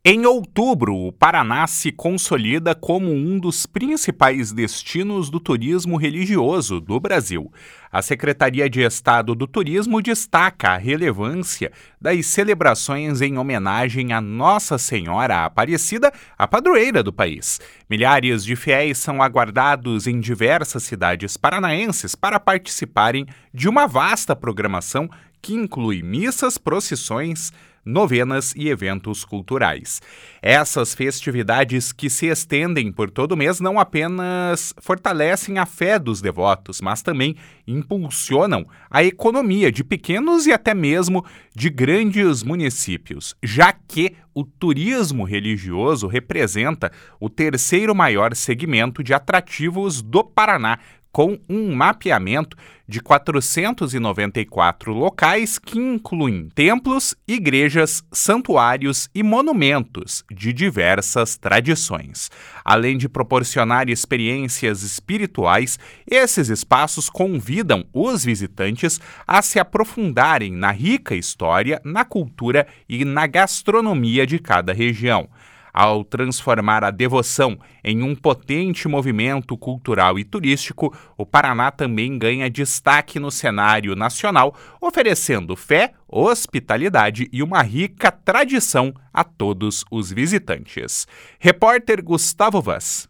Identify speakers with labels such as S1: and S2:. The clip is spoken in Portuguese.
S1: Em outubro, o Paraná se consolida como um dos principais destinos do turismo religioso do Brasil. A Secretaria de Estado do Turismo destaca a relevância das celebrações em homenagem a Nossa Senhora Aparecida, a padroeira do país. Milhares de fiéis são aguardados em diversas cidades paranaenses para participarem de uma vasta programação que inclui missas, procissões, novenas e eventos culturais. Essas festividades que se estendem por todo o mês não apenas fortalecem a fé dos devotos, mas também impulsionam a economia de pequenos e até mesmo de grandes municípios, já que o turismo religioso representa o terceiro maior segmento de atrativos do Paraná, com um mapeamento de 494 locais que incluem templos, igrejas, santuários e monumentos de diversas tradições. Além de proporcionar experiências espirituais, esses espaços convidam os visitantes a se aprofundarem na rica história, na cultura e na gastronomia de cada região. Ao transformar a devoção em um potente movimento cultural e turístico, o Paraná também ganha destaque no cenário nacional, oferecendo fé, hospitalidade e uma rica tradição a todos os visitantes. Repórter Gustavo Vaz.